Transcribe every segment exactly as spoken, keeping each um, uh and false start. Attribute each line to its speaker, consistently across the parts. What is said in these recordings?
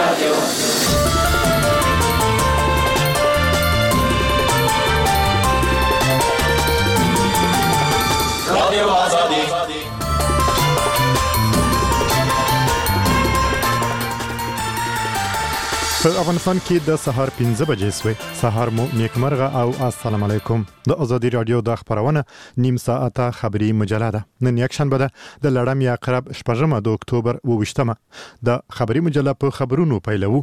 Speaker 1: رادیو رادیو آزادی.
Speaker 2: په افغانستان کې د سهار پنځه بجې سوې. سهار مو نیکمرغه او السلام علیکم. د آزادي رادیو د خبرونه نیم ساعته خبری مجله ده. نن یک شنبه ده د لړم یا قرب شپږمه د اکتوبر اوویشتمه. د خبری مجله په خبرونو پیلوو.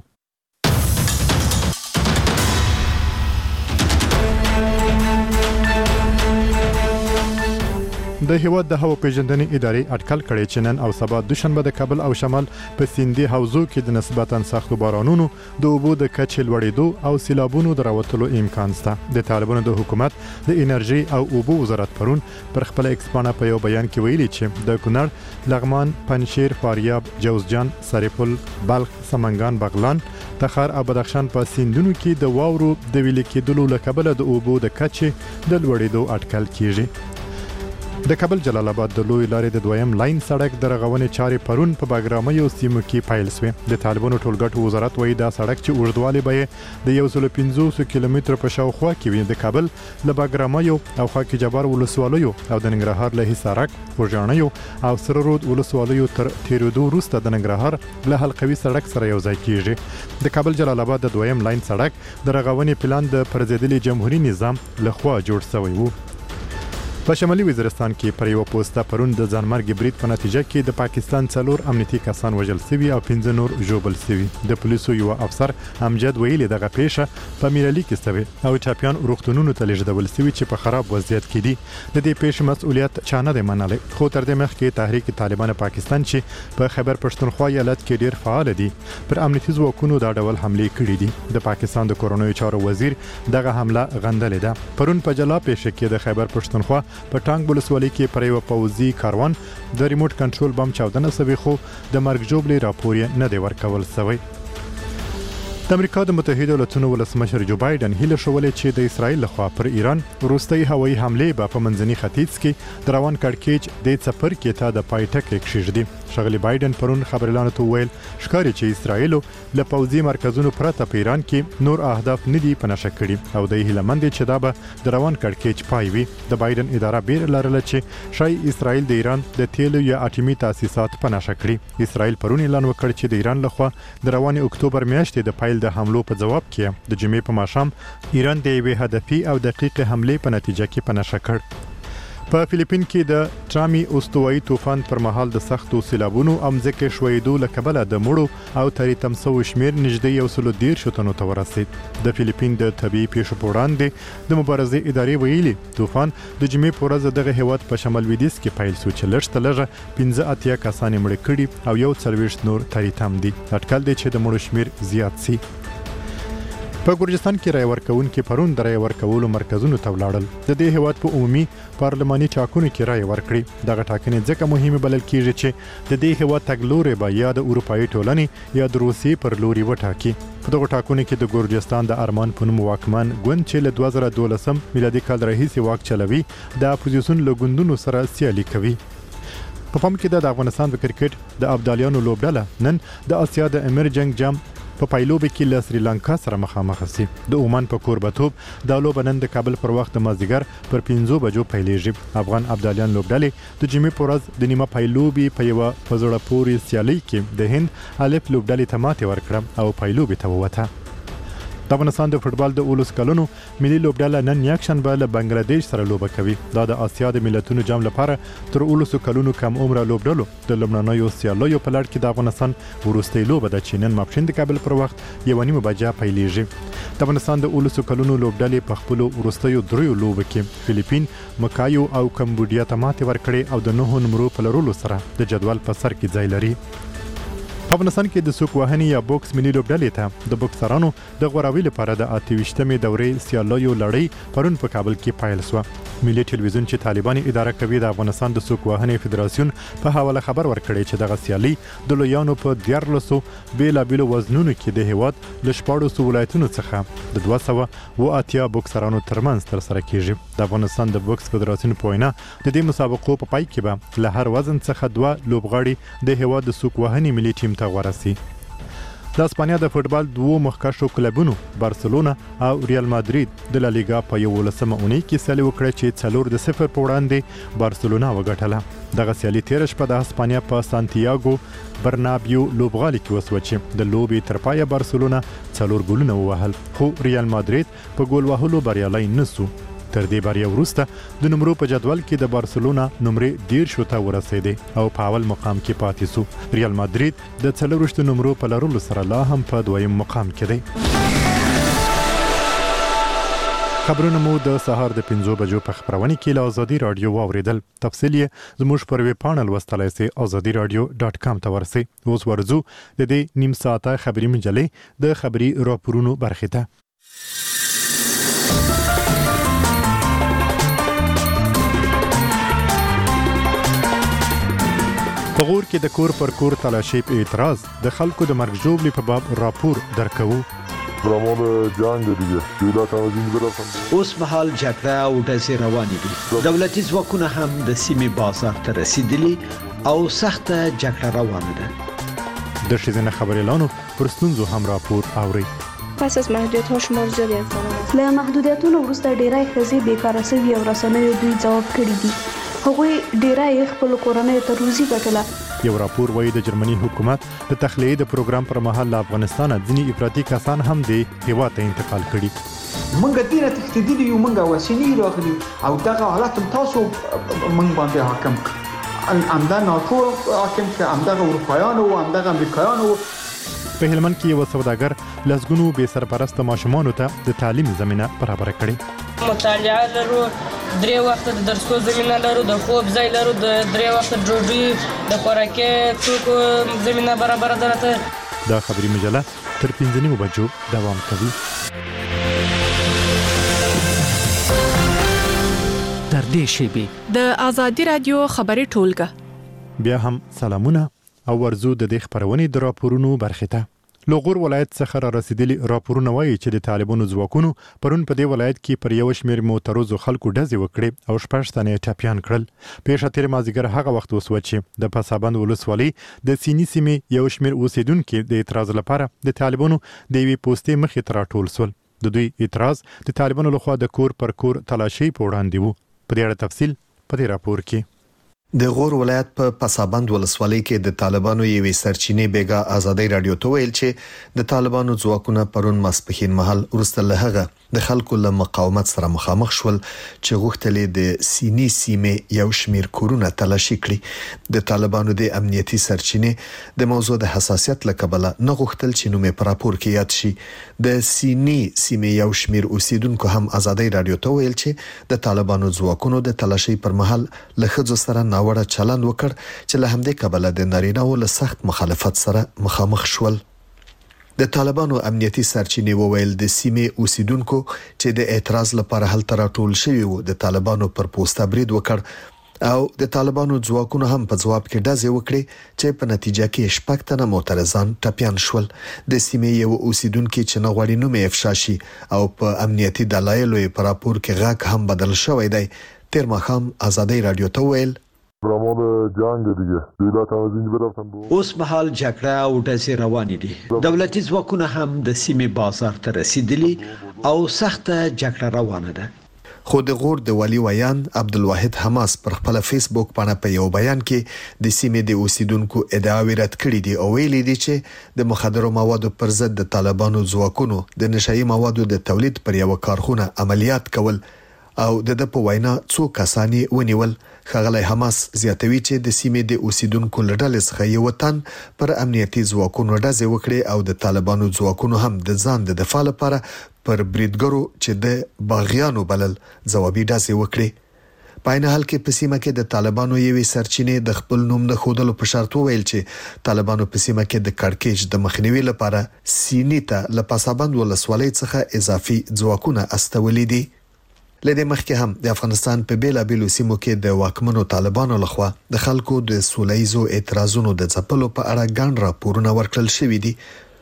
Speaker 2: د هیواد د هوا پیژندنې ادارې اټکل کړی چې نن او سبا دوشنبه د کابل او شمال په سیندي حوزو کې د نسبتاً سختو بارانونو د اوبو د کچې لوړېدو او سیلابونو د راوتلو امکان شته. د طالبانو د حکومت د انرژي او اوبو وزارت پرون پر خپل ایکسپانه په یو بیان کې ویلي چې د کونړ، لغمان، پنجشیر، فاریاب، جوزجان، سرپل، بلخ، سمنګان، بغلان، تخار او بدخشان په سیندونو کې د واورو د ویلې کېدلو له کبله د اوبو د کچې د لوړېدو اټکل کیږي. د کابل جلال آباد د لوی لارې د دویم لاین سړک د رغونې چارې پرون په باګرامۍ سیمو کې پیل شوې. د طالبانو ټولګټو وزارت وایي دا سړک چې اوږدوالی به د یو سل پنځوس کیلومترو په شاوخوا کې وي د کابل له باګرامۍ او خاک جبار ولسوالیو او د ننګرهار له حصارک، خوږیاڼیو او سره رود ولسوالیو تر تیرېدو وروسته د ننګرهار له حلقوي سړک سره یو ځای کیږي. د کابل جلال آباد د دویم لاین سړک د رغونې پلان د پرځېدلي جمهوریت نظام لخوا جوړ شوی وو. په شمالي وزیرستان کې پر یو پوسټه پرون د ځانمرګ برید په نتیجه کې د پاکستان څلور امنیتي کسان وژل شوي او پنځه نور ژوبل شوي. د پولیسو یو افسر امجد ویلي دغه پیښه په میرالي کې شوې او چاپیان روغتونونو ته لیږدول شوي چې په خراب وضعیت کې دي. د دې پیښې مسؤلیت چا نه دی منلی، خو تر دې مخکې تحریک طالبان پاکستان چې په خیبر پښتونخوا ایالت کې ډیر فعال دي پر امنیتي ځواکونو دا ډول حملې کړې دي. د پاکستان د کورونیو چارو وزیر دغه حمله غندلې ده. پرون په جلا پیښه کې د خیبر پښتونخوا په ټانګ ولسوالۍ کې پر یو پوځي کاروان د ریموټ کنټرول بم چاودنه شوې، خو د مرګ ژوبلې راپور یې نه دی ورکول شوی. د امریکا د متحده ایالاتونو ولسمشر جو بایدن هیله شولې چې د اسرایل لخوا پر ایران وروستۍ هوایي حملې به په منځني ختیځ کې د روان کړکېچ د څپرکي ته د پای ټکی کېږدي. ښاغلي بایدن پرون خبريالانو ته وویل ښکاري چې اسرایل له پوځي مرکزونو پرته په ایران کې نور اهداف نه دي په نښه کړي او د هیله مند چې دا به د روان کړکېچ پای وي. د بایدن اداره بیر لرله چې شای اسرایل د ایران د تیلو یا اټومي تاسیسات په نښه کړي. اسرایل پرون اعلان وکړ چې د ایران لخوا د روان اکتوبر میاشتې د پایل د حملو په جواب کې د جمعې په ماښام ایران د یوې هدفي او دقیقې حملې په نتیجه کې په نښه کړ. په فلیپین کې د ټرامي استوایي طوفان پر مهال د سختو سیلابونو او ځمکې ښویېدو له کبله د مړو او تریتم شوو شمېر نږدې یو سل دېرشو تنو ته ورسېد. د فلیپین د طبیعي پیښو په وړاندې د مبارزې ادارې ویلي طوفان د جمعې په ورځ دغه هیواد په شمال لویدیځ کې پیل شو چې لږ تر لږه پنځه اتیا کسان یې مړه کړي او یو څلوېښت نور تریتم دي. اټکل دی چې د مړو شمېر زیات شي. په ګورجستان کې رای ورکوونکي پرون د رای ورکولو مرکزونو ته ولاړل. د دې هیواد په عمومي پارلماني ټاکنو کې رای ورکړي. دغه ټاکنې ځکه مهمه بلل کیږي چې د دې هیواد تګلوري به یا د اروپایي ټولنې یا د روسیې پر لوري وټاکي. په دغه ټاکنو کې د ګورجستان د ارمان په نوم واکمن ګوند چې له دوه زره دولسم میلادي کال راهیسې واک چلوي د اپوزیسیون له ګوندونو سره سیالي کوي. په پام کې د افغانستان د کرکټ د ابدالیانو لوبډله نن د اسیا د امرجنګ جام په پایلوبې کې له سریلانکا سره مخامخ شي. د عمان په کوربتوب د لوبه نن د کابل پر وخت د مازدیګر پر پنځو بجو پیلېږي. افغان ابدالیان لوبډلې د جمعې په ورځ د نیمه پایلوبې په یوه په زړه پورې سیالۍ کې د هند الف لوبډلې ته ماتې ورکړه او پایلوبې ته ووته. د افغانستان د فوټبال د اولس کلونو ملي لوبډله نن یکشنبه له بنگلاديش سره لوبه کوي. دا د اسیا د ملتونو جام لپاره تر اولس کلونو کم عمره لوبډلو د لومړنیو سیالیو په لړ کې د افغانستان وروستۍ لوبه ده چې نن ماپښین د کابل پر وخت یو نیمه بجه پیلېږي. د افغانستان د اولس کلونو لوبډلې په خپل وروستیو دریو لوبو کې فلیپین، مکایو او کمبودیا ته ماتې ورکړې او د نهو نمرو په لرلو سره د جدول په سر کې ځای لري. په افغانستان کې د سوک وهنې یا بوکس ملي لوبډلې ته د بوکسرانو د غوراوي لپاره د اته ویشتمې دورې سیالیو لړۍ پرون په کابل کې پیل شوه. ملي ټلویزیون چې طالبان اداره کوي د افغانستان د سوک وهنې فدراسیون په حواله خبر ورکړی چې دغه سیالي د لویانو په دیارلسو بیلابیلو وزنونو کې د هیواد له شپاړسو ولایتونو څخه د دوه سوه اوه اتیا بوکسرانو ترمنځ ترسره کیږي. د افغانستان د بوکس فدراسیون په وینا د دې مسابقو په پای کې به له هر وزن څخه دوه لوبغاړي د هیواد د سوک وهنې ملي ټیم ته ورسي. د اسپانیا د فوتبال دوه مخکښو کلبونو بارسلونا او ریال مادرید د لالیګا په یولسمه اونۍ کې سیالي وکړه چې څلور د صفر په وړاندې بارسلونا وګټله. دغه سیالي تیر شپه د اسپانیا په سانتیاګو برنابیو لوبغالي کې وسوه چې د لوبې تر پایه بارسلونا څلور ګولونه ووهل، خو ریال مادرید په ګول وهلو بریالی نسو. تر دې بریا وروسته د نمرو په جدول کې د بارسلونا نمرې ډیر شوته ورسېدې او په اول مقام کې پاتې سو. ریال مادرید د څلورشت نمرو په لرلو سره لا هم په دویم مقام کې دی. خبرونه مو د سهار د پنځو بجو په خبرونه کې له ازادي رادیو واوریدل. تفصیل یې زموږ پر ویب پاڼل لوستلای سئ ازادي رادیو ډاټ کام ته ورسئ. اوس ورځو د دې نیم ساعته خبري مجلې د خبري راپورونو برخه ده. په غور کې د کور پر کور تلاشي په اعتراض د خلکو د مرګ ژوبلې په باب راپور درکوو.
Speaker 1: برامون جنگ دیگه دولت آمازین برسن
Speaker 3: اوس مهال جګړه او ډزې روانې دي. دولتي ځواکونه هم د سیمې بازار ته رسیدلي او سخته جګړه روانه ده.
Speaker 2: د ښځینه خبريالانو پر ستونزو هم راپور اوري.
Speaker 4: پس از محدودیت ها شمار زیادی انسانان است.
Speaker 5: له محدودیتونو وروسته ډیری ښځې بیکاره شوي او رسنیو دوی ځواب کړي دي. هغوی ډیری خپل کورنۍ ته روزي ګټله.
Speaker 2: یو راپور وایي د جرمني حکومت د تخلیې د پروګرام پر مهال له افغانستان ځینې افراطي کسان هم د هیواد ته انتقال کړي.
Speaker 6: منګه دینه تخدیدي یو منګه وسینی راغلي او دغه حالت تاسو منګ باندې حاکم امدا ناتو حاکم چې امدغه اروپایان او امدغه امریکایان.
Speaker 2: په هلمند کې یو سوداګر لسګونو بې سرپرسته ماشومانو ته د تعلیم زمينه برابر کړې.
Speaker 7: مطالعه لرو، درې وخت د درسو زمينه لرو، د خوب ځای لرو، د درې وخت ډوډۍ د خوراکي توکو زمينه برابر ده.
Speaker 2: دا خبري مجله تر پنځه نیمو بجو دوام کوي.
Speaker 8: در دې شیبي
Speaker 9: د ازادي رادیو خبري ټولګه
Speaker 2: بیا هم سلامونه او ورزو د دې خبرونې د راپورونو برخه ته. لوغور ولایت څخه را رسیدلي راپورونه وایي چې د طالبانو ځواکونو پرون په دې ولایت کې پر یو شمېر معترضو خلکو ډزې وکړې او شپږ تنې ټپیان کړل. پیښه تیر مازدیګر هغه وخت وسوه چې د پسابند ولسوالۍ د سینی سیمې یو شمېر اوسیدونکو د اعتراض لپاره د طالبانو د یوې پوسټې مخې ته راټول شول. د دوی اعتراض د طالبانو لخوا د کور پر کور تلاشي په وړاندې وو. په دې اړه تفصیل په دې راپور کې.
Speaker 10: د غور ولایت په پسابند ولسوالۍ کې د طالبانو یوې سرچینې بیګا ازادي رادیو ته ویل چې د طالبانو ځواکونه پرون ماسپښین مهال ورسته له هغه د خلکو له مقاومت سره مخامخ شول چې غوښتل د سینی سیمې یو شمیر کورونه تلاشي کړي. د طالبانو د امنیتي سرچینې د موضوع د حساسیت لکبله نه غوښتل چې نومې پر راپور کې یاد شي. د سینی سیمې یو شمیر اوسیدونکو هم ازادي رادیو ته ویل چې د طالبانو ځواکونو د تلاشي پر مهال له خځو سره ناوړه چلند وکړ چې له همدې کبله د نارینه‌و له سخت مخالفت سره مخامخ شول. د طالبانو امنیتي سرچینې وویل د سیمې اوسیدونکو چې د اعتراض لپاره هلته راټول شوي وو د طالبانو پر پوسټه برید وکړ او د طالبانو ځواکونو هم په جواب کې ډزې وکړې چې په نتیجه کې شپږ تنه معترضان ټپیان شول. د سیمې یو اوسیدونکو چې نه غواړي نوم یې افشا شي او په امنیتي دلایلو یې په راپور کې غاک هم بدل شوی دی. تیر ماښام ازادي رادیو ته ویل
Speaker 1: برامون جنگ دیگه دولت آمازین برسن
Speaker 3: اوس مهال جګړه او ډزې روانې دي. دولتي ځواکونه هم د سیمې بازار ته رسیدلي او سخته جګړه روانه ده.
Speaker 10: خو د غور د والی ویان عبدالواحد حماس پر خپل فیسبوک باندې په یو بیان کې د سیمې د اوسیدونکو ادعاوې رد کړې دي او ویلي دي چې د مخدرو موادو پر ضد د طالبانو ځواکونو د نشایي موادو د تولید پر یو کارخونه عملیات کول او د د په وینا څو کسانی ونیول. خغلی حماس زیاتوي چې د سیمې د اوسیدونکو لړل څخه یو وطن پر امنیتي ځواکونو ډزې وکړي او د طالبانو ځواکونو هم د ځان د دفاع لپاره پر بریدګرو چې د باغیانو بلل ځوابي ډزې وکړي. په عین حال کې په سیمه کې د طالبانو یوې سرچینې د خپل نوم د خودلو په شرط وویل چې طالبانو په سیمه کې د کړکېچ د مخنیوي لپاره سینی ته له پسابند ولسوالۍ څخه اضافي ځواکونه استولې دي. لدې مخکې هم د افغانستان په بیلابیلو سیمو کې د واکمنو طالبانو لخوا د خلکو د سولهیزو اعتراضونو د ځپلو په اړه ګڼ راپورونه ورکړل شوي دي.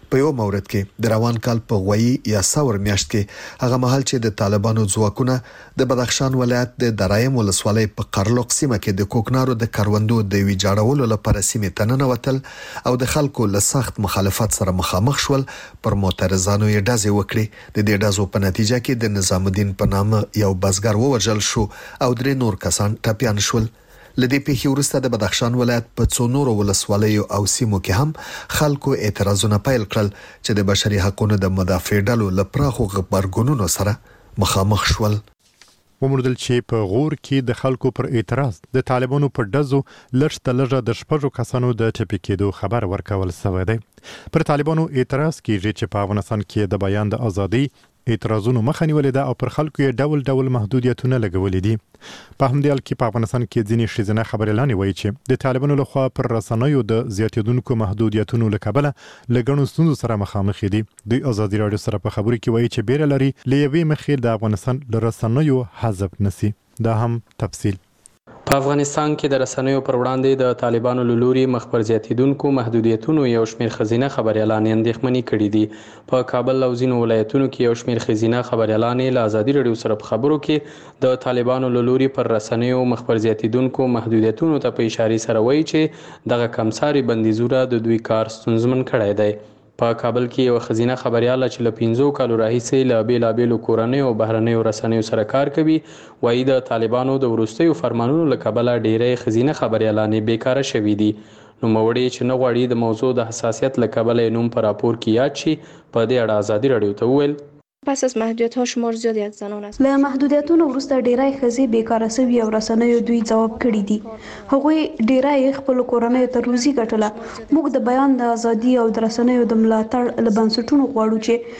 Speaker 10: په یو مورد کې د روان کال په غوي یا ثور میاشت کې هغه محل چې د طالبانو ځواکونه د بدخشان ولایت د درایم ولسوالۍ په قرلوق سیمه کې د کوکنارو د کروندو د ویجاړولو لپاره سیمه تننه وتل او د خلکو له سخت مخالفت سره مخامخ شول. پر معترضانو یې ډازې وکړي. د دې ډازو په نتیجه کې د نظام الدین په نامه یو بزګر ووژل شو او درې نور کسان ټپيان شول. لدې پیښې وروسته د بدخشان ولایت په څو نورو ولسوالیو او سیمو کې هم خلکو اعتراضونه پیل کړل چې د بشري حقوقو د مدافع ډلو له پراخو غبرګونونو سره مخامخ شول.
Speaker 2: ومردل چې په غور کې د خلکو پر اعتراض د طالبانو پر دزو لږ لږه د شپږو کسانو د ټپي کېدو خبر ورکول شوی دی. پر طالبانو اعتراض کیږي چې په افغانستان کې د بیان د ازادي اعتراضونو مخه نیولې ده او پر خلکو یې ډول ډول محدودیتونه لګولې دي. په همدې حال کې په افغانستان کې ځینې ښځینه خبريالانې وایي چې د طالبانو لخوا پر رسنیو د زیاتېدونکو محدودیتونو له کبله له ګڼو ستونزو سره مخامخ دي. دوی ازادي راډیو سره په خبرو کې وایي چې بیره لري له یوې مخې د افغانستان له رسنیو حذف نسی. دا هم تفصیل.
Speaker 11: په افغانستان کې د رسنیو پر وړاندې د طالبانو له لوري مخ پر زیاتېدونکو محدودیتونو یو شمېر ښځینه خبريالانې اندېښمنې کړي دي. په کابل او ځینو ولایتونو کې یو شمېر ښځینه خبريالانې له ازادي راډیو سره په خبرو کې د طالبانو له لوري پر رسنیو مخ پر زیاتېدونکو محدودیتونو ته په اشاره سره وایي چې دغه کمساري بندیزونه د دوی کار ستونزمن کړی دی. په کابل کې یو ښځینه خبرياله چې له پنځو کالو راهیسې له بیلابیلو کورنیو او بهرنیو رسنیو سره کار کوي وایي د طالبانو د وروستیو فرمانونو له کبله ډېرې ښځینه خبريالانې بیکاره شوي دي. نوموړي چې نه غواړي د موضوع د حساسیت له کبله یې نوم په راپور کې یاد شي په دې اړه ازادي راډیو ته وویل
Speaker 4: پس از محدودیت ها شمار زیادی از زنان است.
Speaker 5: له محدودیتونو وروسته ډیری ښځې بیکاره شوي او رسنیو دوی ځواب کړي دي. هغوی ډیری خپل کورنیو ته روزي ګټله. موږ د بیان د ازادي او د رسنیو د ملاتړ له بنسټونو غواړو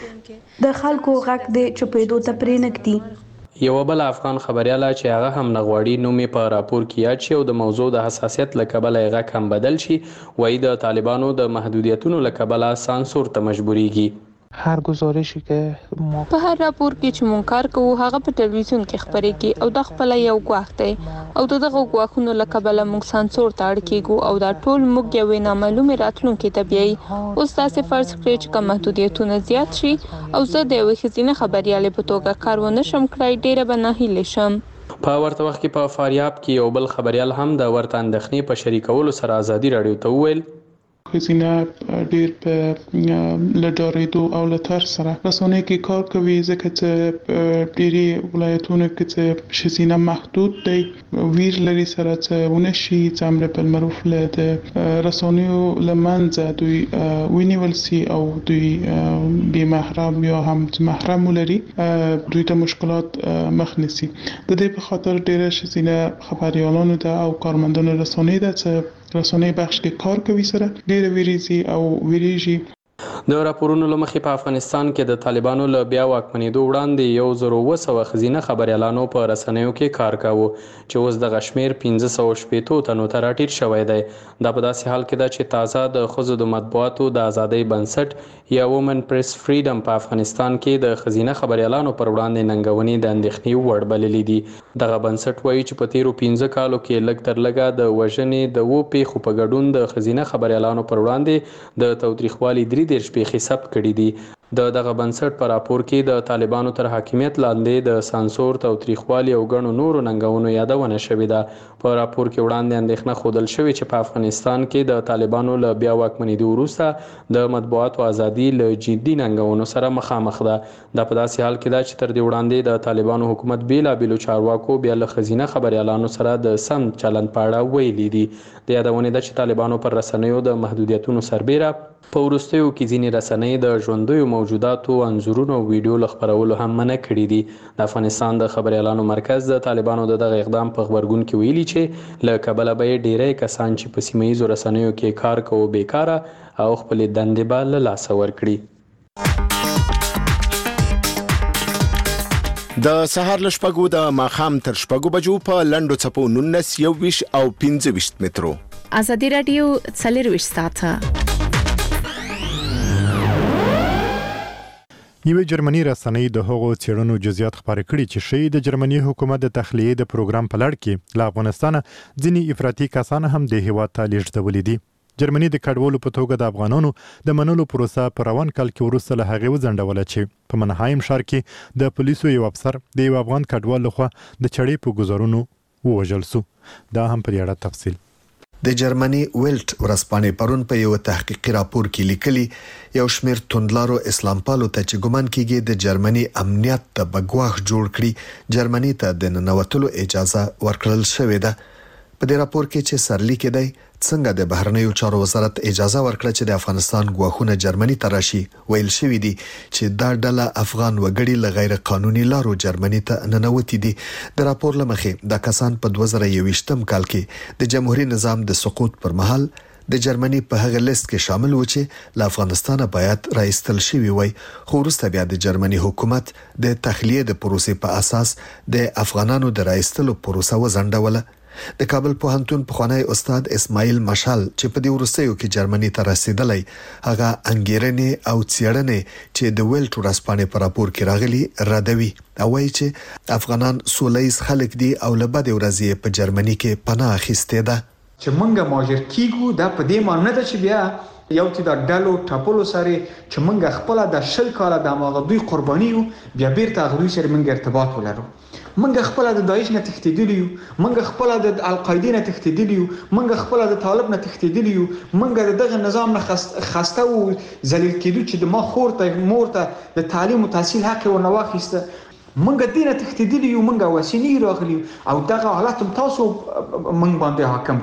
Speaker 5: چې د خلکو غږ د چوپېدو ته پرې نږدي.
Speaker 11: یو بل افغان خبرياله چې هغه هم نغواړي نوم یې په راپور کې یاد شي او د موضوع د حساسیت له کبله یې غږ هم بدل شي وایي د طالبانو د محدودیتونو له کبله سانسور ته مجبوریږي.
Speaker 12: هر گزارشی که ما
Speaker 13: په هر راپور کې چې مونږ کار کوو هغه په ټلویزیون کې خبرېږي او د خپل یو غواخ دی او دغه غواخونو له کبله مونږ سانسور ته اړ کېږو او دا ټول موږ یو نامعلومه راتلونکي ته بیایي. اوس تاسو فرض کړئ چې کوم محدودیتونه زیات شي او زه د یوې ښځینه خبريالې په توګه کار ونه شم کړای ډېره به ناهیلې شم.
Speaker 11: په ورته وخت کې په فاریاب کې یو بل خبريال هم د ورته اندېښنې په شریکولو سره ازادي راډیو ته وویل
Speaker 12: ښځینه ډېر په لډارېدو او له ترس سره رسنۍ کې کار کوي ځکه چې ډېری ولایتونو کې چې ښځینه محدود دی ویر لري سره چې ونه شي چې امر بالمعروف له د رسنیو له منځه دوی ونیول سي او دوی بې محرم یا هم محرم ولري دوی ته مشکلات مخ نیسي. د دې په خاطر ډېر ښځینه خبريالانو ته او کارمندانو رسنۍ ته چې رسنۍ بخش کې کار کوي سره ډېر ویریږي او ویریږي.
Speaker 11: د راپورونو له مخې په افغانستان کې د طالبانو له بیا واکمنېدو وړاندې یو زر اووه سوه ښځینه خبريالانو په رسنیو کې کار کاوه چې اوس دغه شمېر پنځه سوه شپېتو تنو ته راټیټ شوی دی. دا په داسې حال کې ده چې تازه د ښځو د مطبوعاتو د ازادۍ بنسټ یا وومن پریس فریډم په افغانستان کې د ښځینه خبريالانو پر وړاندې ننګونې د اندېښنې وړ بللې دي. دغه بنسټ وایي چې په تیرو پنځه کالو کې لږ تر لږه د وژنې د اووه پیښو په ګډون د ښځینه خبريالانو پر وړاندې د تاوتریخوالي درې دېرش پیښې ثبت کړي دي. د دغه بنسټ په راپور کې د طالبانو تر حاکمیت لاندې د سانسور تاوتریخوالي او ګڼو نورو ننګونو یادونه شوې ده. په راپور کې وړاندې اندېښنه ښودل شوې چې په افغانستان کې د طالبانو له بیا واکمنېدو وروسته د مطبوعاتو ازادي له جدي ننګونو سره مخامخ ده. دا په داسې حال کې ده چې تر دې وړاندې د طالبانو حکومت بیلابیلو چارواکو بیا له ښځینه خبريالانو سره د سم چلند په اړه ویلي دي. د یادونې ده چې طالبانو پر رسنیو د محدودیتونو سربیره په وروستیو کې ځینې رسنۍ د ژوندیو موجوداتو انځورونو او ویډیو له خپرولو هم منع کړي دي. د افغانستان د خبريالانو مرکز د طالبانو د دغه اقدام په خبرګون کې ویلي چې له کبله به ډېری کسان چې په سیمه ییزو رسنیو کې کار کوي بیکاره او خپلې دندې به له لاسه ورکړي.
Speaker 14: د سهار له شپږو د ماښام تر شپږو بجو په لنډو څپو نولس یوویشت او پنځه ویشت مترو.
Speaker 9: ازادي راډیو څلرویشت ساعته.
Speaker 2: یوه جرمني رسنۍ د هغو څېړنو جزئیات خبرې کړي چې شی د جرمني حکومت د تخلیې د پروګرام په لړ کې له افغانستان ځینې افراطي کسان هم د هیواد ته لیږدولي دي. جرمني د کډوالو په توګه د افغانانو د منلو پروسه په روان کال کې وروسته له هغې وځنډوله چې په منهایم ښار کې د پولیسو یو افسر د یو افغان کډوال لخوا د چړې په ګزارونو ووژل سو. دا هم په اړه تفصیل.
Speaker 10: د جرمني ویلټ ورځپاڼې پرون په یو تحقیقي راپور کې لیکلي یو شمېر توندلارو اسلام پالو ته چې ګمان کیږي د جرمني امنیت ته بګواښ جوړ کړي جرمني ته د ننوتلو اجازه ورکړل شوې ده. په دې راپور کې چې سرلیک دی څنګه د بهرنیو چارو وزارت اجازه ورکړه چې د افغانستان ګواښونه جرمني ته راشي ویل شوی دی چې دا ډله افغان وګړي له غیر قانوني لارو جرمني ته ننوتي دي. د راپور لمخې دا کسان په دوه زره یوویشتم کال کې د جمهوریت نظام د سقوط پر مهال د جرمني په هغه لیست کې شامل و چې له افغانستان باید راایستل شوی وي، خو وروسته بیا د جرمني حکومت د تخلیه د پروسې په اساس د افغانانو د راایستلو پروسه وځنډوله. د کابل پوهنتون پخوانی استاد اسماعیل مشال چې په دې وروستیو کې جرمني ته رسیدلی هغه انګیرنې او څېړنې چې د ویلټ ورځپاڼې په راپور کې راغلي ردوي او وایي چې افغانان سولیز خلک دي او له بدې ورځې په جرمني کې پناه اخیستې ده.
Speaker 6: چې مونږه ماجر کیږو دا په دې معنی ده چې بیا یو چې د ډلو ټاپلو سره چې مونږ خپل د شل کاله د ماغه دوی قرباني یو بیا بیرته غوي سره مونږ ارتباط ولرو. مونږ خپل د داعش نه تښتیدلی یو، مونږ خپل د القاعده نه تښتیدلی یو، مونږ خپل د طالب نه تښتیدلی یو، مونږ دغه نظام نه خسته او ذلیل کېدو چې د ما خور ته مور ته د تعلیم او تحصیل حق ورنه واخیسته. مونږ دینه تښتیدلی یو، مونږ وسینی راغلی او دغه حالت تاسو مونږ باندې حاکم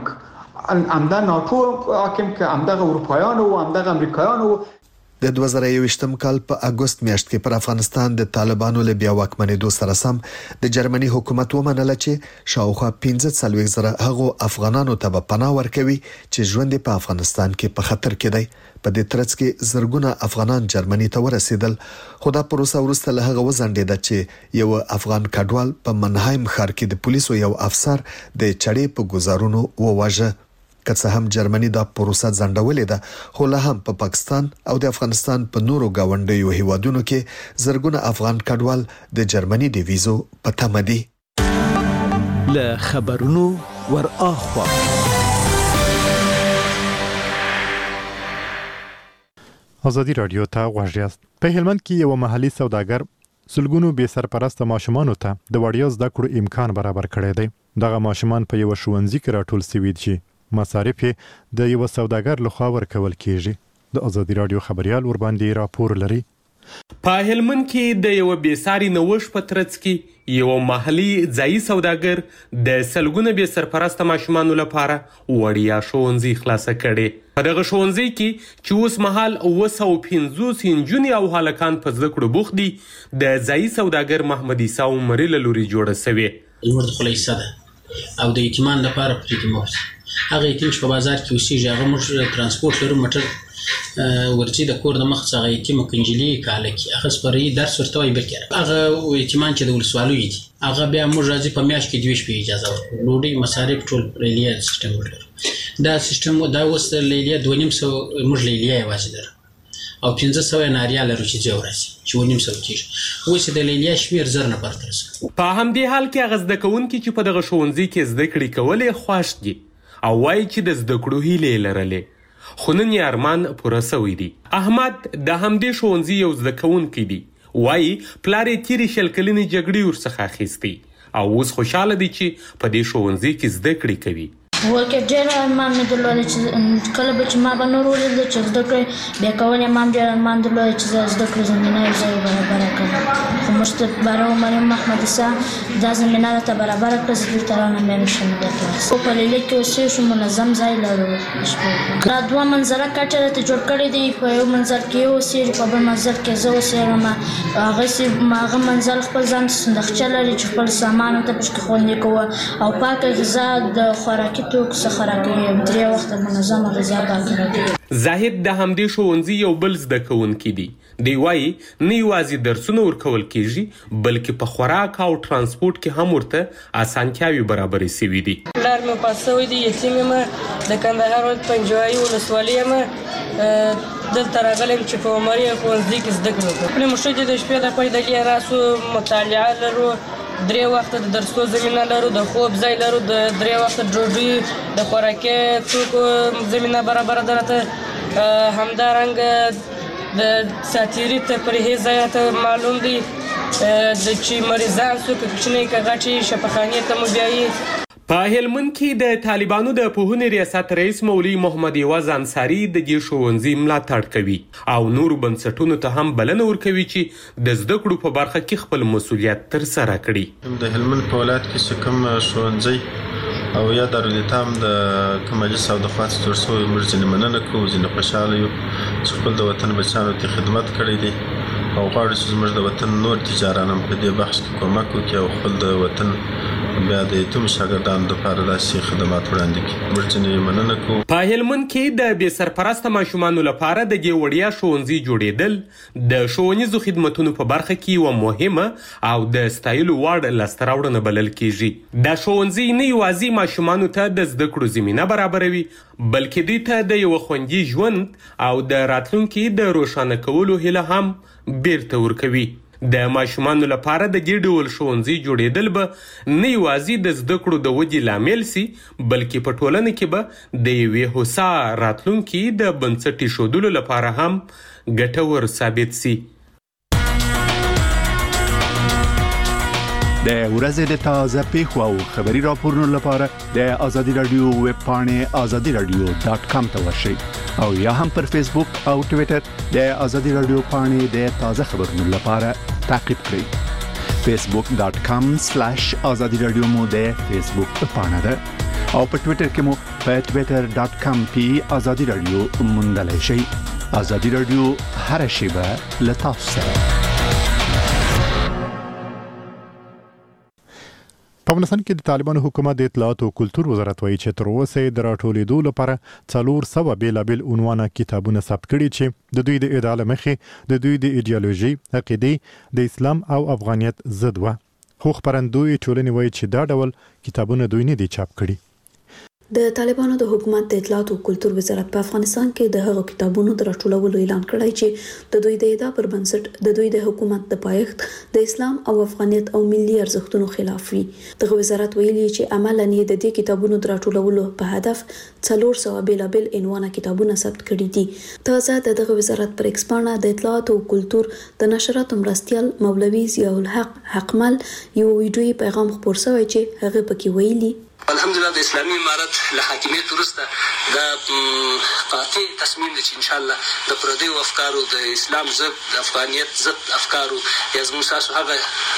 Speaker 6: ک امدا ناتو حاکم ک امدغه اروپایانو او امدغه امریکایانو.
Speaker 10: د دوه زره یوویشتم کال په اګوست میاشت کې پر افغانستان د طالبانو له بیا واکمنېدو سره سم د جرمني حکومت ومنله چې شاوخوا پنځه څلوېښت زره هغو افغانانو ته به پناه ورکوي چې ژوند په افغانستان کې په خطر کې دی. په دې ترڅ کې زرګونه افغانان جرمني ته ورسېدل، خو دا پروسه وروسته له هغه وځنډېده چې یو افغان کډوال په منهایم ښار کې د پولیسو یو افسر د چړې په ګزارونو وواژه. که څه هم جرمني دا پروسه ځنډولې ده، خو لا هم په پا پاکستان او د افغانستان په نورو گاونډیو هیوادونو کې زرګونه افغان کډوال د جرمني د ویزو په تمه دي.
Speaker 8: له خبرونو ور اخوا
Speaker 2: ازادي رادیو ته غوږ یاست. په هلمند کې یو محلي سوداګر سلګونو بې سرپرسته ماشومانو ته د وړیا زده کړو امکان برابر کړی دی. دغه ماشومان په یو ښوونځي کې راټول شوي دي چې مصارف د یو سوداګر لخوا ورکول کیږي. د ازادي رادیو خبريال ور باندې راپور لري.
Speaker 15: په هلمند کې د یو بېساري نوښت په ترڅ کې یو محلي ځایي سوداګر د سلګونه بې سرپرسته ماشومانو لپاره وړیا ښوونځي خلاصه کړي. په دغه ښوونځي کې چې اوس مهال اوه سوه پنځوس نجونې او هلکان په زده کړو بوخت دي، د ځایي سوداګر محمد عیسی عمري له لوري جوړه سوې.
Speaker 16: زموږ د خپله حصه ده او د یتیمان لپاره پرې کې مفت هغه یتیم چې په بازار کې اوسېږي هغه موږ ترانسپورټ لرو، موټر ورځي د کور د مخ څخه یتیم کنجلي کاله کې هغه سپري درس ورته وایي بکره هغه یتیمان چې د ولسوالیو دي هغه بیا موږ راځي په میاشت کې دوه شپې اجازه ورکړو، ډوډۍ مصارف ټول لیلیه سیستم ولرو. دا سیستم دا اوس لیلیه دوه نیم سوه موږ لیلیه یوازې لرو او پنځه سوه ناریا لرو چې ځای ورځي چې اوه نیم سوه کېږي. اوس د لیلیه شمېر زر نفر ته رسوي.
Speaker 15: په همدې حال کې هغه زده کوونکي چې په دغه ښوونځي کې زده کړې کولې خوښ دي او وایي چې د زده کړو هیلې لرلې، خو نن یې ارمان پوره سوی دی. احمد د همدې ښوونځي یو زده کوونکی دی، وایي پلار یې تېرې شل کلنې جګړې ورڅخه اخیستی او اوس خوشحاله دی چې په دې ښوونځي کې زده کړې کوي.
Speaker 17: ورکه ډېر ارمان مې درلودی چې کله به چې ما به نور ولیدل چې زده کړې بیا کول یې ما هم ډېر ارمان درلودی چې زه زده کړې زمینه یې زه یې برابره کړم، خو موږ ته برای مریم محمد عیسی دا زمینه راته برابره کړه چې دلته رانه بیا مې شم بیا کلاس. خو په لیلیه کې اوسېږو منظم ځای لرو. دا دوه منظره کټه راته جوړ کړی دی، په یو منظر کې یې اوسېږي، په بل منظر کې زه اوسېږم. هغسې هغه منزل خپل ځان ته صندوقچه لري چې خپل سامان ورته پکې خوندي کوه او پاکه غذا د خوراکي
Speaker 15: زاهد د همدې ښوونځي یو بل زده کوونکی دی. دی وایي نه یوازې درسونه ورکول کیږي بلکې په خوراک او ترانسپورټ کې هم ورته اسانتیاوې برابرې سوي دي.
Speaker 7: پلار مې پاس سوی دی، یتیم یم، د کندهار ولایت پنجوایي ولسوالي یم، دلته راغلی یم چې په عمري ښوونځي کې زده کړه وکړم. خپلې مشرې د شپې د پای د لیه راسو مطالعه لرو، درې وخته د درسو زمینه لرو، د خوب ځای لرو، د درې وخته ډوډۍ د خوراکي توکو زمینه برابره ده راته. همدارنګه د ساتیري تفریحي ځای ته معلوم دی د چې مریضان څوک کوچنۍ که غټې شفاخانې ته مو بیایي.
Speaker 15: په هلمند کې د طالبانو د پوهنې ریاست رئیس مولوي محمد یواز انصاري د دې ښوونځي ملاتړ کوي او نورو بنسټونو ته هم بلنه ورکوي چې د زده کړو په برخه کې خپل مسؤلیت ترسره کړي.
Speaker 18: د هلمند په ولایت کې چې کوم ښوونځی او یا دارالایتام د کوم مجلس او د خوا څخه جوړ شوی موږ ځینې مننه کوو، ځینې خوشحاله یو چې خپل د وطن بچیانو ته خدمت کړی دی او غواړو چې زموږ د وطن نور تجاران هم په دې بخش کې کومک وکړي او خپل د وطن بیا د یتیم شاګردانو لپاره داسې خدمات وړاندې کړي. موږ ځینې مننه کوو.
Speaker 15: په هلمند کې د بې سرپرسته ماشومانو لپاره د دې وړیا ښوونځي جوړېدل د ښوونیزو خدمتونو په برخه کې یوه مهمه او د ستایلو وړ لاسته راوړنه بلل کیږي. دا ښوونځي نه یوازې ماشومانو ته د زده کړو زمینه برابروي بلکې دوی ته د یوه خوندي ژوند او د راتلونکي د روښانه کولو هیله هم بیرته ورکوي. د ماشومانو لپاره د دې ډول ښوونځي جوړېدل به نه یوازې د زده کړو د ودې لامل سي بلکې په ټولنه کې به د یوې هوسا راتلونکي د بنسټ ایښودلو لپاره هم ګټور ثابت سي.
Speaker 19: د ورځې د تازه پیښو او خبري راپورونو لپاره د آزادي رادیو ویب پاڼې آزادي رادیو ډاټ کام ته ورشئ او یا هم پر فیسبوک او ټویټر د آزادي رادیو پاڼې د تازه خبرونو لپاره تعقیب کړئ. فیسبوک ډاټ کام سلیش آزادي رادیو مو د فیسبوک پاڼه ده او په ټویټر کې مو په ټویټر ډاټ کام پی آزادي رادیو موندلای شئ. آزادي رادیو هر شیبه له تاسو سره.
Speaker 2: په افغانستان کې د طالبانو حکومت د اطلاعات او کلتور وزارت وایي چې تر اوسه د راټولېدو لپاره څلور سوه بېلابېل عنوانه کتابونه ثبت کړي چې د دوی د ادعا له مخې د دوی د ایډیالوژي، عقیدې، د اسلام او افغانیت ضد وه. خو خپرندوی ټولنې وایي چې دا ډول کتابونه دوی نه دي چاپ کړي.
Speaker 5: د طالبانو د حکومت د اطلاعات او کلتور وزارت په افغانستان کې د هغو کتابونو د راټولولو اعلان کړی چې د دوی د ادعا پر بنسټ د دوی د حکومت د پایښت د اسلام او افغانیت او ملي ارزښتونو خلاف وي. دغه وزارت ویلي چې عملاً یې د دې کتابونو د راټولولو په هدف څلور سوه بېلابېل عنوانه کتابونه ثبت کړي دي. تازه د دغه وزارت پر ایکس پاڼه د اطلاعات او کلتور د نشراتو مرستیال مولوي ضیاء الحق حقمل یو ویډیویي پیغام خپور شوی چې هغه پکې ویلي
Speaker 20: الحمدلله د اسلامي امارت له حاکمیت وروسته دا قاطع تصمیم دی چې ان شاء الله د پردیو افکارو د اسلام ضد د افغانیت ضد افکارو یا زموږ ستاسو هغه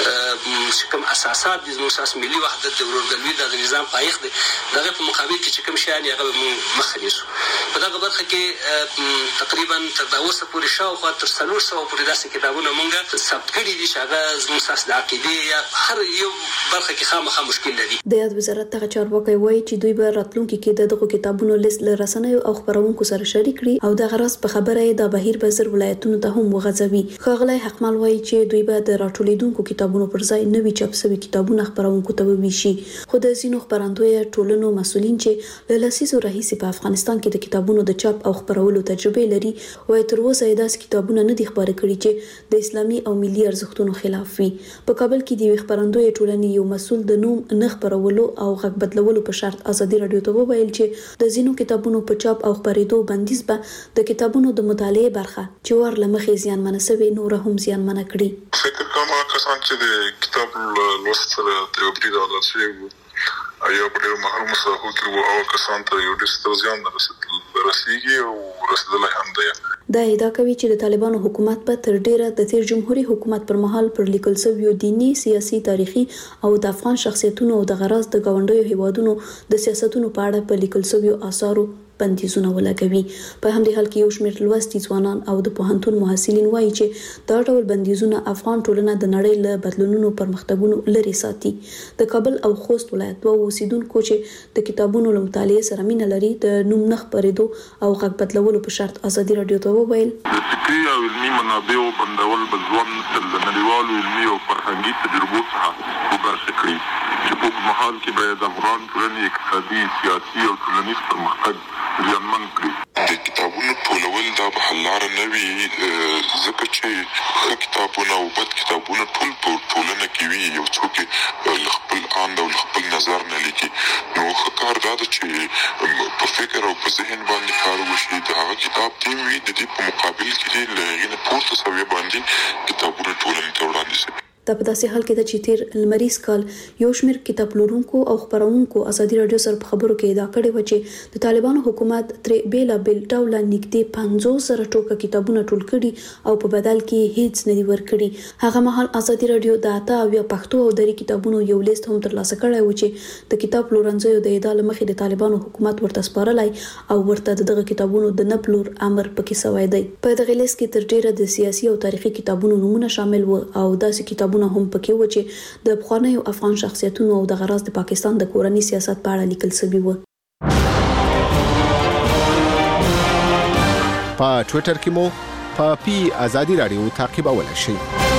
Speaker 20: چې کوم اساسات دي، زموږ ستاسو ملي وحدت د ورورګلوي د نظام پایښت دی، دغه په مقابل کې چې کوم شیان هغه به موږ مخه نیسو. په دغه برخه کې تقریبا تر دا اوسه پورې شاوخوا تر څلور سوه پورې داسې کتابونه موږ ثبت کړي دي چې هغه زموږ ستاسو د عقیدې یا هر یو برخه کې خامخا مشکل لري.
Speaker 5: د یاد وزارت دغه چارواکي وایي چې دوی به راتلونکي کې د دغو کتابونو لیست له رسنیو او خپرونکو سره شریک کړي او دغه راز په خبره یې دا بهیر به زر ولایتونو ته هم وغځوي. ښاغلی حقمل وایي چې دوی به د راټولېدونکو کتابونو پر ځای نوي چاپ شوي کتابونه خپرونکو ته وویشي. خو د ځینو خپرندویه ټولنو مسؤلین چې له لسیزو راهیسې په افغانستان کې د کتابونو د چاپ او خپرولو تجربه لري وایي تر اوسه یې داسې کتابونه نه دي خپاره کړي چې د اسلامي او ملي ارزښتونو خلاف وي. په کابل کې د یوې خپرندویه ټولنې یو مسؤل د نوم نه خپرولو او غږ بدلولو په شرط آزادي رادیو ته وویل چې د ځینو کتابونو په چاپ او خپرېدو بندیز به د کتابونو د مطالعې برخه چې ور له مخې زیانمنه سوې نوره هم زیانمنه کړي.
Speaker 1: فکر کوم کسان چې د کتاب لوست سره د یو برید عادت شوي وو یا په ډېرو محرومو ساحو کې وو او کسان ته یو ډېر ستر زیان رسېږي او رسېدلی هم دی.
Speaker 5: دا ادعا کوي چې د طالبانو حکومت په تر ډیره د تیر جمهوریت حکومت پر مهال پر لیکل شویو دینی، سیاسي، تاریخي او د افغان شخصیتونو او د غرض د گاونډیو هیوادونو د سیاستونو په اړه په لیکل شویو آثارو بندیزونه ولګوي. په همدې حال کې یو شمېر لوستي ځوانان او د پوهنتون محصلین وایي چې دا ډول بندیزونه افغان ټولنه د نړۍ له بدلونونو پرمختګونو لري ساتي. د کابل او خوست ولایت دوه اوسیدونکو چې د کتابونو له مطالعې سره مینه لري د نوم نه خپرېدو او غږ بدلولو په شرط آزادي رادیو ته وویل
Speaker 1: د فکري او علمي منابعو بندول به ځوان نسل د نړیوالو علمي او فرهنګي تجربو څخه وباسي کړي چې په اوږد مهال کې به د افغان ټولنې اقتصادي، سیاسي او ټولنیز پرمختګ زیانمن کړي. د کتابونو ټولول دا به حل لاره نه وي، ځکه چې ښه کتابونه او بد کتابونه ټول په ټولنه کې وي، یو څوک له خپل آند او له خپل نظر نه لیکي. نو ښه کار دا ده چې په فکر او په ذهن باندې کار وشي، د هغه کتاب ټیم وي، د دې په مقابل کې له هغې نه پورته سویې باندې کتابونه ټولنې ته وړاندې شي.
Speaker 5: دا په داسې حال کې ده چې تیر لمریز کال یو شمېر کتاب پلورونکو او خپرونکو ازادي رادیو سره په خبرو کې ادعا کړې و چې د طالبانو حکومت ترې بېلابېل ډوله نږدې پنځوس زره ټوکه کتابونه ټول کړي او په بدل کې هیڅ نه دي ورکړي. هغه مهال ازادي رادیو د اته اویا پښتو او دري کتابونو یو لیست هم ترلاسه کړی و چې د کتاب پلورنځیو د ادعا له مخې د طالبانو حکومت ورته سپارلی او ورته دغه کتابونو د نه پلور امر پکې سوی دی. په دغه لیست کې تر ډیره د سیاسي او تاریخي کتابونو نومونه شامل و او داسې کتابونه هم پکې و چې د افغاني او افغان شخصیتونو او د غراز د پاکستان د کورنۍ سیاست په اړه لیکل شوی و.
Speaker 14: په ټوئیټر کې مو په پی ازادي رادیو تعقیبولای شئ.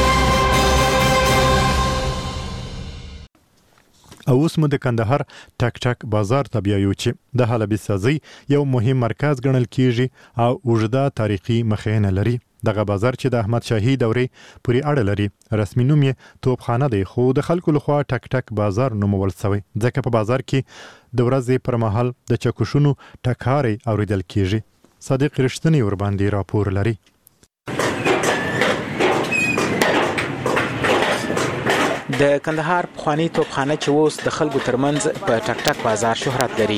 Speaker 2: او اوس مو د کندهار ټک ټک بازار ته بیایو چې د حلبي سازي یو مهم مرکز ګڼل کیږي او اوږده تاریخي مخینه لري. دغه بازار چې د احمد شاهي دورې پورې اړه لري، رسمي نوم یې توپخانه دی، خو د خلکو لخوا ټک ټک بازار نومول شوی ځکه په بازار کې د ورځې پر مهال د چکشونو ټکاري اوریدل کیږي. صادق رښتینی ور باندې راپور لري.
Speaker 21: د کندهار پخوانی توپخانه چې اوس د خلکو ترمنځ په ټک ټک بازار شهرت لري.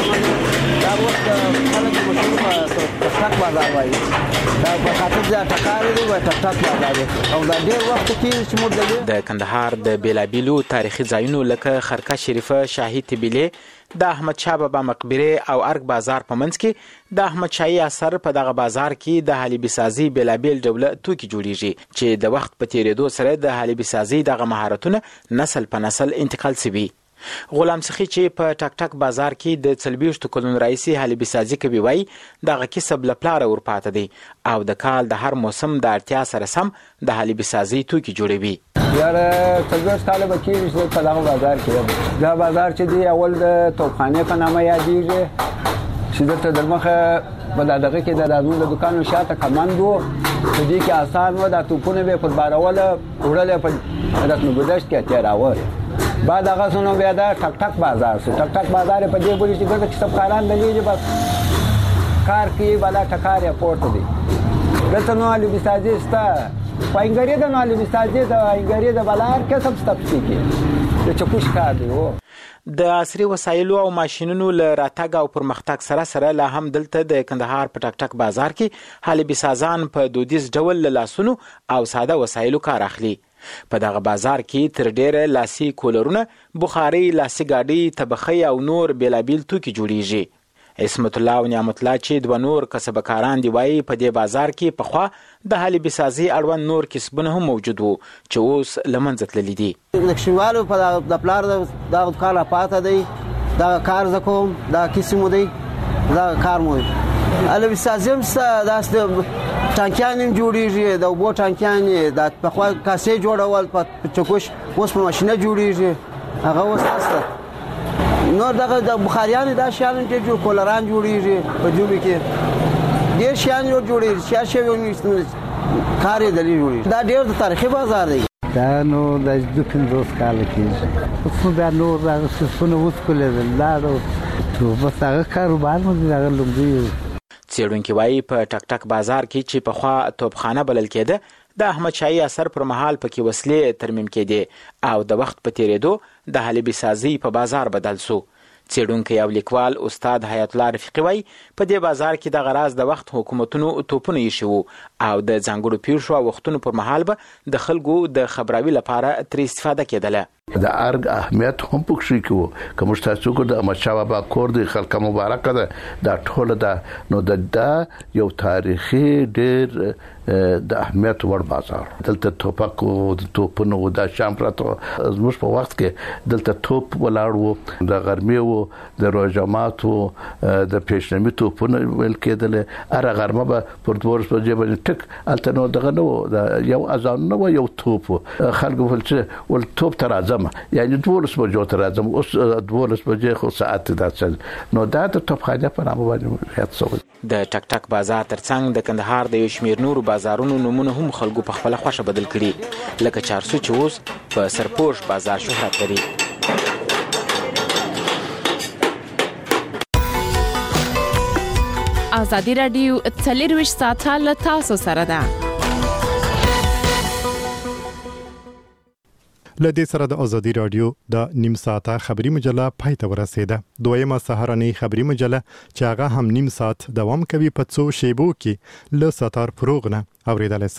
Speaker 22: دا اوس د خلکو مشهور په ټک ټک بازار وایي. دا په خاطر د ټکاري دی په ټک ټک بازار او دا ډیر وخت کې چې موږ
Speaker 21: د کندهار د بیلابیلو تاریخي ځایونو لکه خرقه شریفه، شاهي طبیله، د احمد شاه بابا مقبره او ارګ بازار په منځ کې د احمد شاهي اثر په دغه بازار کې د حلبي سازي بیلابیل ډوله توکي جوړیږي چې د وخت په تیریدو سره د حلبي سازي دغه مهارتونه نسل په نسل انتقال شوي. غلام سخی چې په ټک ټک بازار کې د څلوېښتو کلونو راهیسې حلبي سازي کوي وایي دغه کسب له پلاره ورپاته دی او د کال د هر موسم د اړتیا سره سم د حلبي سازي توکي جوړوي.
Speaker 22: یاره څلوېښت کاله به کېږي چې په دغه بازار کې یم. دا بازار چې دی اول د توپخانې په نامه یادېږي چې دلته د مخه په دغه کې د رازمون د دوکانو شاته کمند و، په دې کې آسان و، دا توپونه به یې فوټبالوله وړل په رسم ګذشت کې تېراوه. بعد هغه سنو بیا دا ټک ټک بازار شو. ټک ټک بازار په دې پورې چې ګټه کتابخانان لګېږي بس کار کوي بالا ټکار یې پورته دی. دلته نو حلبي سازي شته، په انګري د نو حلبي سازي د انګري د بالا هر کسب شته پکې کې د چکوش کار دی.
Speaker 21: د عصري وسایلو او ماشینونو له راتګ او پرمختګ سره سره لا هم دلته د کندهار په ټک ټک بازار کې حلبي سازان په دودیز ډول له لاسونو او ساده وسایلو کار اخلي. په دغه بازار کې تر ډیره لاسي کولرونه، بخاري، لاسي ګاډي، طبخي او نور بیلابیل توکي جوړیږي. عصمت الله او نعمت الله چې دوه نور کسبکاران دی وایي په دې بازار کې پخوا د حلبي سازي اړوند نور کسبونه هم موجود وو چې اوس له منځه تللي دي.
Speaker 22: د کښینوالو په د پلار دغه کار پاته دی، دغه کار زه کوم، دغه کیسې مو دی، دغه کار مو دی. حلبي سازي هم شته، داسې ټانکیان هم جوړیږي، د اوبو ټانکیان د پخوا کاسې جوړول په چکش اوس په ماشینه جوړیږي، هغه اوس نشته. نور دغه د بخاریان دا شیان چې جوړ کولران جوړیږي په جوبي کې ډیر شیان جوړیږي، شیا شی کار یې دلی جوړیږي. دا ډیر د تاریخي بازار دی.
Speaker 23: دا نو د دوه پنځوس کاله کېږي. اوس دا نور دغه څیزونه وسکولېدل، لاړو بس هغه کاروبار مو دغه لومړی.
Speaker 21: څېړونکي وایي په ټک ټک بازار کې چې پخوا توپخانه بلل کېده د احمد شاهي اثر پر مهال پکې وسلې ترمیم کېدې او د وخت په تیریدو د حلبي سازي په بازار بدل سو. څېړونکی او لیکوال استاد حیات الله رفیقي وایي په دې بازار کې د غراز د وخت حکومتونو توپونه ایښي وو او د ځانګړو پیښو او وختونو پر مهال به د خلکو د خبراوي لپاره ترې استفاده کېدله.
Speaker 24: د ارګ اهمیت هم پکښې کې کوم تاسو کو د احمد شاه بابا کور د خلک مبارک ده دا ټول ده نو د یو تاریخي ډیر د اهمیت ور بازار. دلته توپک او توپونه او د شام پرته زموږ په وخت کې دلته توپ ولاړ وو، د غرمې وو، د روجمات وو، د پېشنمي توپونه ویل کېدل. اره غرمه به پر دورس په جبل ټک الته نو دغه نو یو اذان نو یو توپ خلک ول چې ول توپ تر زما یعنی دولس بجو تر راځم اوس دولس بجې خو ساعت داسې نو دا د توپخانه په نامه باندې یاد شوی
Speaker 21: د ټک ټک بازار ترڅنګ د کندهار د یو شمېر نورو بازارونو نمونه هم خلکو په خپله خوښه بدل کړي لکه چارسو چې اوس په سرپوش بازار شهرت لري.
Speaker 9: ازادي راډیو څلرویشت ساعته له تاسو سره ده.
Speaker 2: لدې سره د ازادي رادیو د نیم ساعته خبري مجله پای ته ورسېده. دویمه سهارنۍ خبري مجله چې هغه هم نیم ساعت دوام کوي په څو شیبو کې له ستار فروغ نه اوریدل